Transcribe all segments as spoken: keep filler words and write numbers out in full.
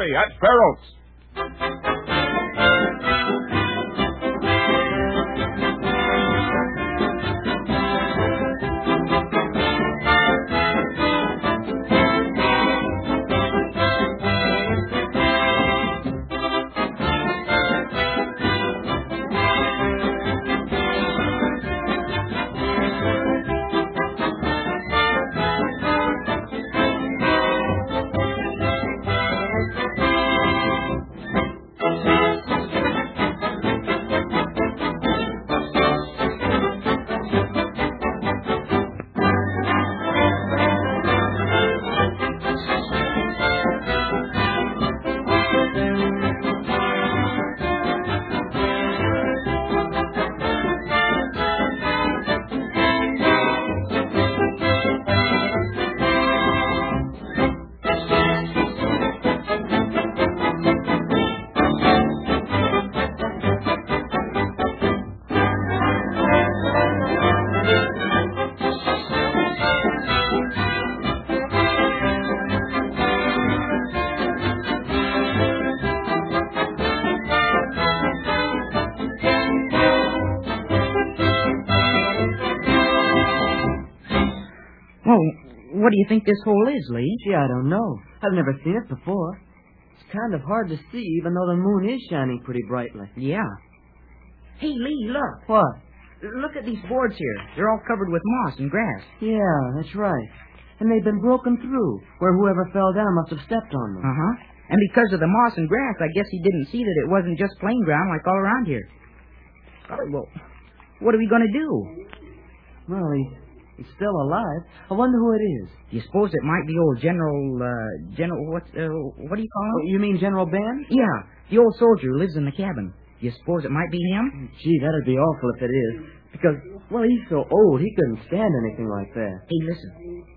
only at Fair Oaks. What do you think this hole is, Lee? Gee, I don't know. I've never seen it before. It's kind of hard to see, even though the moon is shining pretty brightly. Yeah. Hey, Lee, look. What? Look at these boards here. They're all covered with moss and grass. Yeah, that's right. And they've been broken through, where whoever fell down must have stepped on them. Uh-huh. And because of the moss and grass, I guess he didn't see that it wasn't just plain ground like all around here. Oh, well, what are we going to do? Well, he... He's still alive. I wonder who it is. You suppose it might be old General, uh, General, what, uh, what do you call him? Oh, you mean General Ben? Yeah, the old soldier who lives in the cabin. You suppose it might be him? Gee, that'd be awful if it is. Because, well, he's so old, he couldn't stand anything like that. Hey, listen.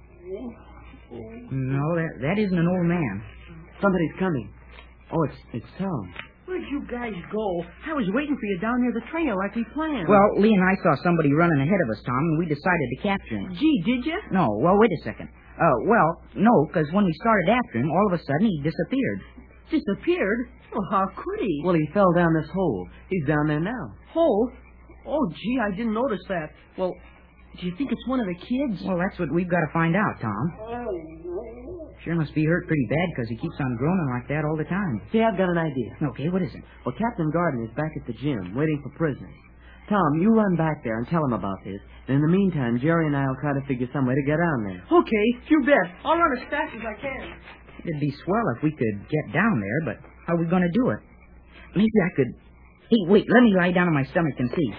No, that, that isn't an old man. Somebody's coming. Oh, it's, it's Tom. Where'd you guys go? I was waiting for you down near the trail like we planned. Well, Lee and I saw somebody running ahead of us, Tom, and we decided to capture him. Gee, did you? No, well, wait a second. Uh, well, no, because when we started after him, all of a sudden he disappeared. Disappeared? Well, how could he? Well, he fell down this hole. He's down there now. Hole? Oh, gee, I didn't notice that. Well, do you think it's one of the kids? Well, that's what we've got to find out, Tom. Sure must be hurt pretty bad because he keeps on groaning like that all the time. See, I've got an idea. Okay, what is it? Well, Captain Gardner is back at the gym, waiting for prisoners. Tom, you run back there and tell him about this. And in the meantime, Jerry and I will try to figure some way to get down there. Okay, you bet. I'll run as fast as I can. It'd be swell if we could get down there, but how are we going to do it? Maybe I could... Hey, wait, let me lie down on my stomach and see.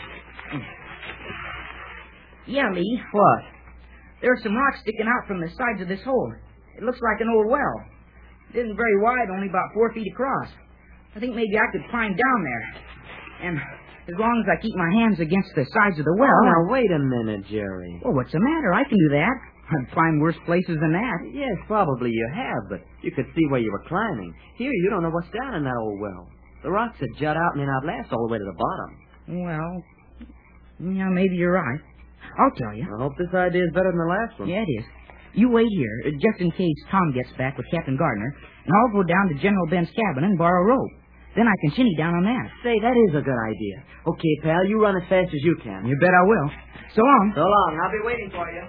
Yeah, Lee. What? There are some rocks sticking out from the sides of this hole. It looks like an old well. It isn't very wide, only about four feet across. I think maybe I could climb down there. And as long as I keep my hands against the sides of the well... Oh, now, wait a minute, Jerry. Well, what's the matter? I can do that. I've climbed worse places than that. Yes, probably you have, but you could see where you were climbing. Here, you don't know what's down in that old well. The rocks that jut out may not last all the way to the bottom. Well, yeah, maybe you're right. I'll tell you. I hope this idea is better than the last one. Yeah, it is. You wait here, just in case Tom gets back with Captain Gardner, and I'll go down to General Ben's cabin and borrow a rope. Then I can shinny down on that. Say, that is a good idea. Okay, pal, you run as fast as you can. You bet I will. So long. So long. I'll be waiting for you.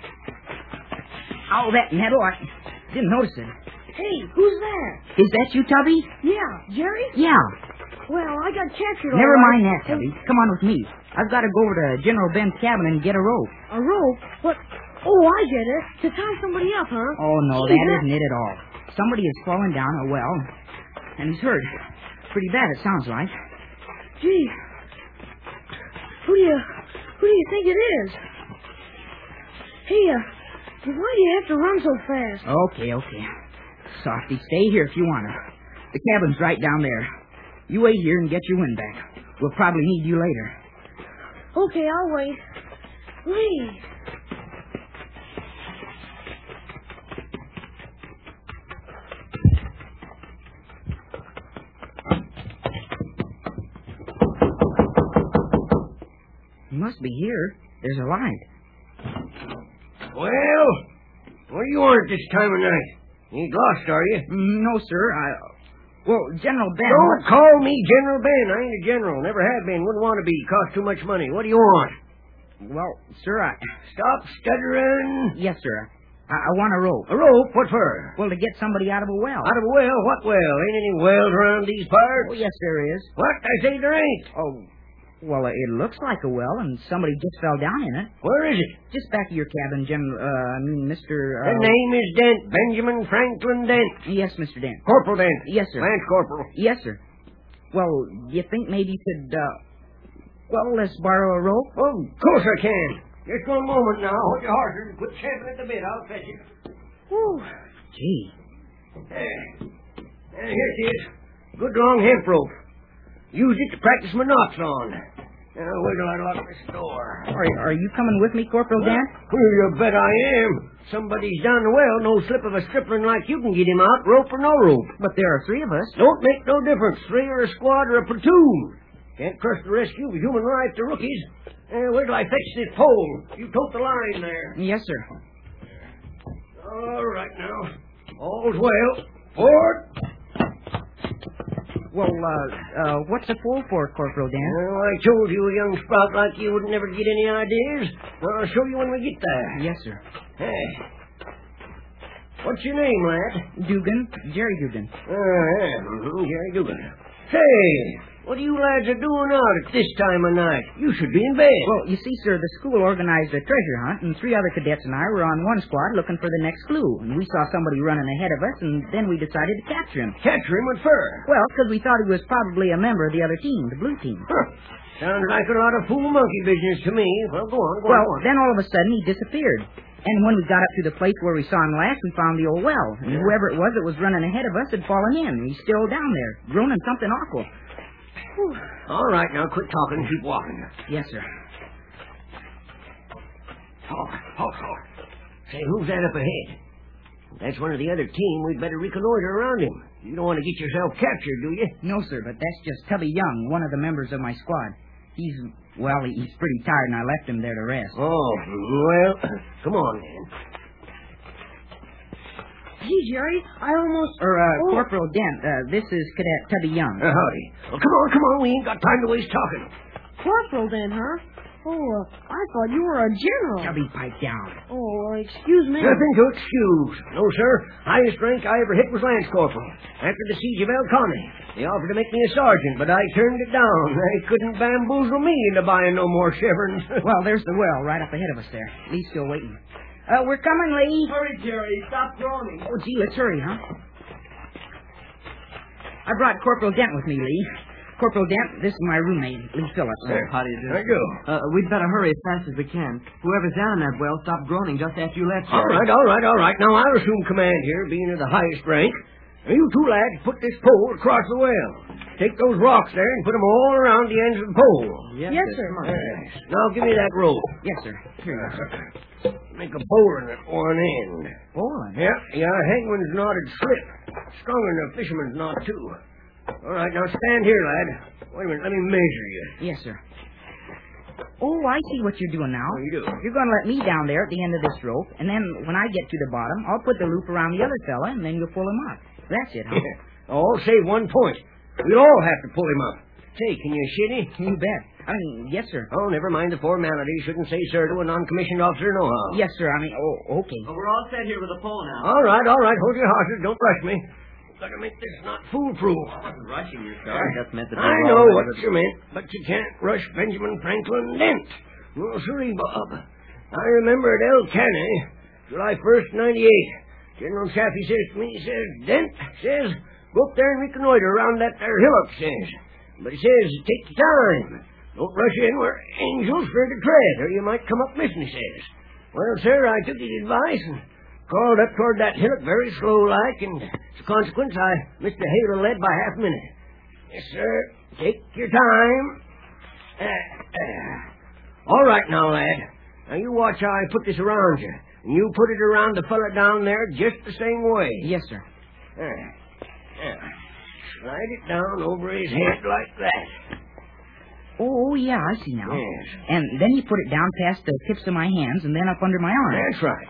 Oh, that metal, I didn't notice it. Hey, who's that? Is that you, Tubby? Yeah, Jerry? Yeah. Well, I got captured. Never all right. mind that, Tubby. Come on with me. I've got to go over to General Ben's cabin and get a rope. A rope? What? Oh, I get it. To tie somebody up, huh? Oh, no, Gee, that that... isn't it at all. Somebody has fallen down a well, and he's hurt. Pretty bad, it sounds like. Gee. Who do you... Who do you think it is? Hey, uh, why do you have to run so fast? Okay, okay. Softy, stay here if you want to. The cabin's right down there. You wait here and get your wind back. We'll probably need you later. Okay, I'll wait. Lee. He must be here. There's a light. Well, what do you want at this time of night? You ain't lost, are you? Mm, No, sir. I... Well, General Ben... Don't call me General Ben. I ain't a general. Never have been. Wouldn't want to be. Cost too much money. What do you want? Well, sir, I... Stop stuttering. Yes, sir. I, I want a rope. A rope? What for? Well, to get somebody out of a well. Out of a well? What well? Ain't any wells around these parts? Oh, yes, there is. What? I say there ain't. Oh, well, it looks like a well, and somebody just fell down in it. Where is it? Just back of your cabin, General... Uh, I mean, Mister... Uh... The name is Dent. Benjamin Franklin Dent. Yes, Mister Dent. Corporal Dent. Yes, sir. Lance Corporal. Yes, sir. Well, do you think maybe you could, uh... Well, let's borrow a rope? Oh, of course I can. Just one moment now. Hold your horses and quit champing at the bit. I'll fetch it. Whew. Gee. There. There, here it is. Good long hemp rope. Use it to practice my knots on. Now, wait till I lock this door. Are, are you coming with me, Corporal Dent? Well, you bet I am. Somebody's down the well. No slip of a stripling like you can get him out, rope or no rope. But there are three of us. Don't make no difference. Three or a squad or a platoon. Can't trust the rescue of human life to rookies. Uh, wait till I fetch this pole. You tote the line there. Yes, sir. All right now. All's well. Forward. Well, uh, uh, what's the pole for, Corporal Dent? Well, I told you a young sprout like you would never get any ideas. Well, I'll show you when we get there. Yes, sir. Hey. What's your name, lad? Dugan. Jerry Dugan. Uh, yeah. Mm-hmm. Jerry Dugan. Say, what are you lads are doing out at this time of night? You should be in bed. Well, you see, sir, the school organized a treasure hunt, and three other cadets and I were on one squad looking for the next clue. And we saw somebody running ahead of us, and then we decided to capture him. Capture him with fur? Well, because we thought he was probably a member of the other team, the blue team. Huh. Sounds like a lot of fool monkey business to me. Well, go on, go well, on. Well, then all of a sudden he disappeared. And when we got up to the place where we saw him last, we found the old well. And Yeah. whoever it was that was running ahead of us had fallen in. He's still down there, groaning something awful. Whew. all right, now quit talking and keep walking. Yes, sir. Talk, talk, talk. Say, who's that up ahead? If that's one of the other team, we'd better reconnoiter around him. You don't want to get yourself captured, do you? No, sir, but that's just Tubby Young, one of the members of my squad. He's, well, he's pretty tired, and I left him there to rest. Oh, well, come on, then. Gee, Jerry, I almost... Or, uh, Oh. Corporal Dent, uh, this is Cadet Tubby Young. Uh, howdy. Well, come on, come on. We ain't got time to waste talking. Corporal then, huh? Oh, uh, I thought you were a general. Tubby, pipe down. Oh, uh, excuse me. Nothing to excuse. No, sir. Highest rank I ever hit was Lance Corporal. After the siege of El Conde. They offered to make me a sergeant, but I turned it down. They couldn't bamboozle me into buying no more chevrons. Well, there's the well right up ahead of us there. Lee's still waiting. Uh, we're coming, Lee. Hurry, Jerry. Stop groaning. Oh, gee, let's hurry, huh? I brought Corporal Dent with me, Lee. Corporal Dent, this is my roommate, Lee Phillips. There. How do you do? There you go. Uh, we'd better hurry as fast as we can. Whoever's down in that well stopped groaning just after you left. All right, all right, all right. Now, I'll assume command here, being of the highest rank. Now, you two lads put this pole across the well. Take those rocks there and put them all around the ends of the pole. Yes, Yes, sir. sir. Come on. Yes. Now, give me that rope. Yes, sir. Here you go. Make a bowline at one end. Bowline? Yeah, yeah, hangman's knotted slip. Stronger than a fisherman's knot, too. All right, now stand here, lad. Wait a minute, let me measure you. Yes, sir. Oh, I see what you're doing now. What do you do? You're going to let me down there at the end of this rope, and then when I get to the bottom, I'll put the loop around the other fella, and then you'll pull him up. That's it, huh? All save one point. We'll all have to pull him up. Say, can you shitty? You bet. I mean, yes, sir. Oh, never mind the formality. Shouldn't say sir to a non-commissioned officer nohow. Yes, sir. I mean, oh, okay. Well, we're all set here with a pole now. All right, all right. Hold your horses. Don't rush me. Gotta make this not foolproof. I wasn't rushing you, sir. I just meant that we I were know all what ready you meant, but you can't rush Benjamin Franklin Dent. No, sirree, Bob. I remember at El Caney, July first, ninety-eight. General Chaffee says to me, he says, Dent, says, go up there and reconnoiter around that there hillock, says. But he says, take your time. Don't rush in where angels fear to tread, or you might come up missing, he says. Well, sir, I took his advice and crawled up toward that hillock very slow-like, and as a consequence, I missed the halo lead by half a minute. Yes, sir. Take your time. Uh, uh. All right now, lad. Now, you watch how I put this around you. And you put it around the fella down there just the same way. Yes, sir. Uh, uh. Slide it down over his head like that. Oh, yeah, I see now. Yes. And then you put it down past the tips of my hands and then up under my arm. That's right.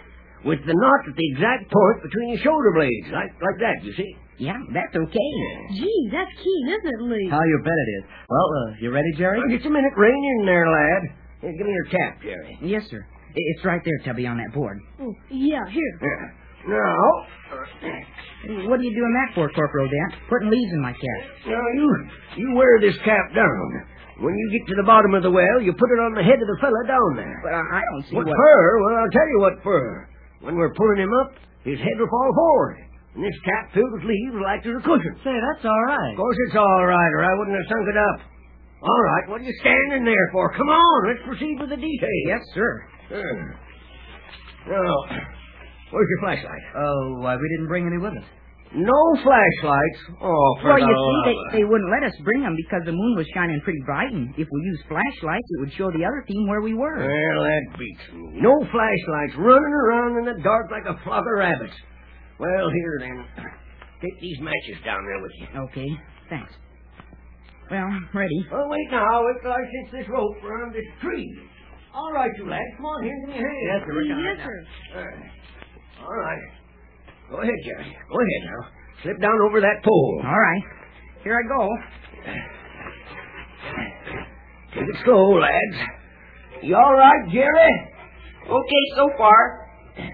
with the knot at the exact point between your shoulder blades, like like that, you see? Yeah, that's okay. Gee, that's keen, isn't it, Lee? How you bet it is. Well, uh, you ready, Jerry? Oh, just a minute. Rein in there, lad. Here, give me your cap, Jerry. Yes, sir. I- It's right there, Tubby, on that board. Oh, yeah, here. Yeah. Now, What are you doing that for, Corporal Dent? Putting leaves in my cap. now you you wear this cap down. When you get to the bottom of the well, you put it on the head of the fella down there. But I, I don't see What what... for? Well, I'll tell you what for. When we're pulling him up, his head will fall forward. And this cap filled with leaves will act as a cushion. Say, that's all right. Of course it's all right, or I wouldn't have sunk it up. All right, what are you standing there for? Come on, let's proceed with the details. Yes, sir. Uh, now, where's your flashlight? Oh, why, we didn't bring any with us. No flashlights? Oh, for Well, the you see, love they, of- they wouldn't let us bring them because the moon was shining pretty bright, and if we used flashlights, it would show the other team where we were. Well, that beats me. No flashlights, running around in the dark like a flock of rabbits. Well, here then. Take these matches down there with you. Okay, thanks. Well, ready. Oh, wait now. Wait till I cinch this rope around this tree. All right, you lads. Come on, here, give me a hand. Yes, sir. Yes, sir. Uh, all right. Go ahead, Jerry. Go ahead now. Slip down over that pole. All right. Here I go. Take it slow, lads. You all right, Jerry? Okay so far.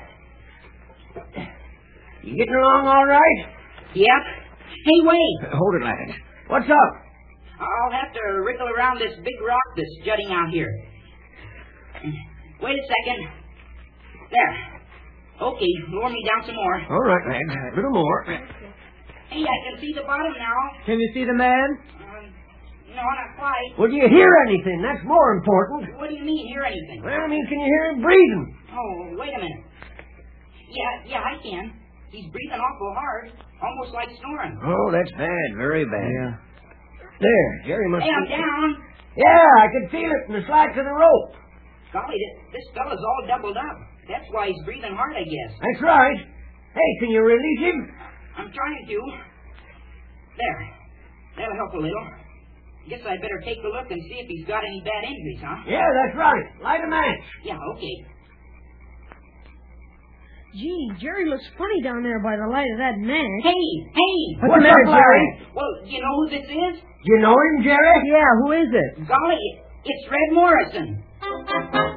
You getting along all right? Yep. Hey, wait. Uh, hold it, lads. What's up? I'll have to wriggle around this big rock that's jutting out here. Wait a second. There. Okay, lower me down some more. All right, lads. A little more. Hey, I can see the bottom now. Can you see the man? Um, no, not quite. Well, do you hear anything? That's more important. What do you mean, hear anything? Well, I mean, can you hear him breathing? Oh, wait a minute. Yeah, yeah, I can. He's breathing awful hard, almost like snoring. Oh, that's bad. Very bad. Yeah. There. Jerry must Hey, I'm be... down. Yeah, I can feel it in the slacks of the rope. Golly, this, this fella's all doubled up. That's why he's breathing hard, I guess. That's right. Hey, can you release him? I'm trying to. There. That'll help a little. Guess I'd better take a look and see if he's got any bad injuries, huh? Yeah, that's right. Light a match. Yeah, okay. Gee, Jerry looks funny down there by the light of that match. Hey, hey! What's the matter, Jerry? Well, you know who this is? Do you know him, Jerry? Yeah, who is it? Golly, it's Red Morrison.